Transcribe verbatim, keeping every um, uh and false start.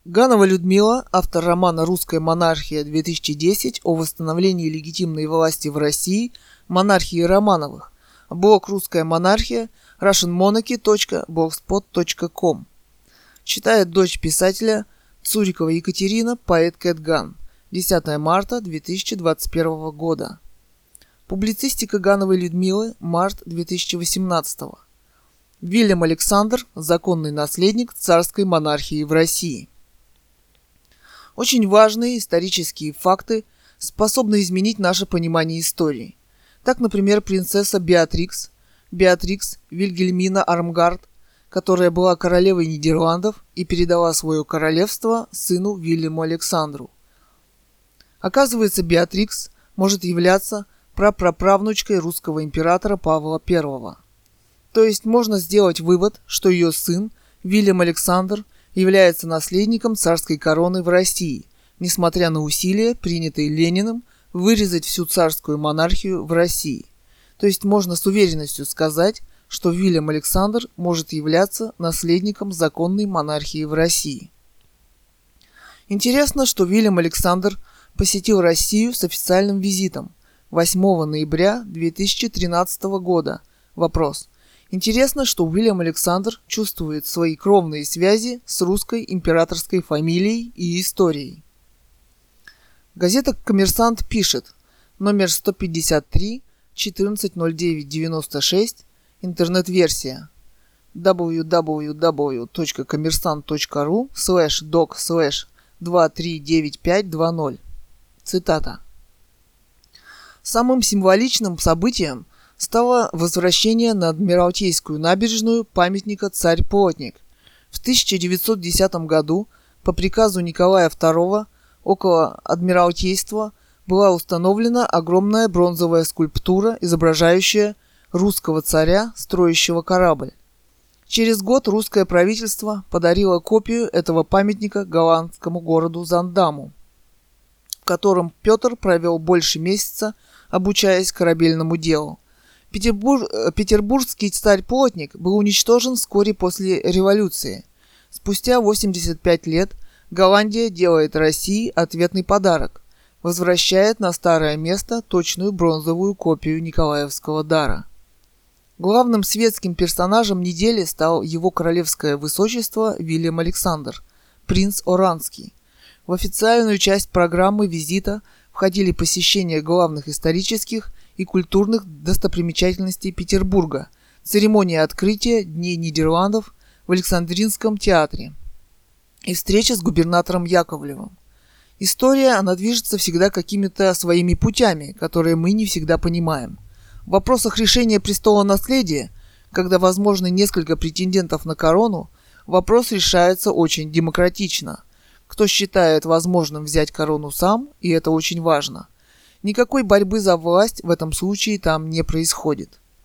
Ганова Людмила, автор романа «Русская монархия две тысячи десять» о восстановлении легитимной власти в России, монархии Романовых. Блог «Русская монархия», russian monarchy точка blogspot точка com. Читает дочь писателя Цурикова Екатерина, поэт Кэтган. десятое марта две тысячи двадцать первого года. Публицистика Гановой Людмилы, март две тысячи восемнадцатого. Вильям Александр – законный наследник царской монархии в России. Очень важные исторические факты способны изменить наше понимание истории. Так, например, принцесса Беатрикс, Беатрикс Вильгельмина Армгард, которая была королевой Нидерландов и передала свое королевство сыну Вильяму Александру. Оказывается, Беатрикс может являться прапраправнучкой русского императора Павла Первого. То есть можно сделать вывод, что ее сын, Вильям Александр, является наследником царской короны в России, несмотря на усилия, принятые Лениным, вырезать всю царскую монархию в России. То есть можно с уверенностью сказать, что Вильям Александр может являться наследником законной монархии в России. Интересно, что Вильям Александр посетил Россию с официальным визитом восьмого ноября две тысячи тринадцатого года. Вопрос. Интересно, что Уильям Александр чувствует свои кровные связи с русской императорской фамилией и историей. Газета «Коммерсант» пишет, номер сто пятьдесят три четырнадцать ноль девять девяносто шесть, интернет-версия дабл ю дабл ю дабл ю точка коммерсант точка ру слэш док слэш два три девять пять два ноль. Цитата. Самым символичным событием стало возвращение на Адмиралтейскую набережную памятника «Царь-плотник». В тысяча девятьсот десятом году по приказу Николая Второго около Адмиралтейства была установлена огромная бронзовая скульптура, изображающая русского царя, строящего корабль. Через год русское правительство подарило копию этого памятника голландскому городу Зандаму, в котором Петр провел больше месяца, обучаясь корабельному делу. Петербур... Петербургский царь-плотник был уничтожен вскоре после революции. Спустя восемьдесят пять лет Голландия делает России ответный подарок, возвращает на старое место точную бронзовую копию Николаевского дара. Главным светским персонажем недели стал его королевское высочество Вильям Александр, принц Оранский. В официальную часть программы визита входили посещение главных исторических и культурных достопримечательностей Петербурга, церемония открытия Дней Нидерландов в Александринском театре и встреча с губернатором Яковлевым. История, она движется всегда какими-то своими путями, которые мы не всегда понимаем. В вопросах решения престола наследия, когда возможны несколько претендентов на корону, вопрос решается очень демократично. Кто считает возможным взять корону сам, и это очень важно. Никакой борьбы за власть в этом случае там не происходит.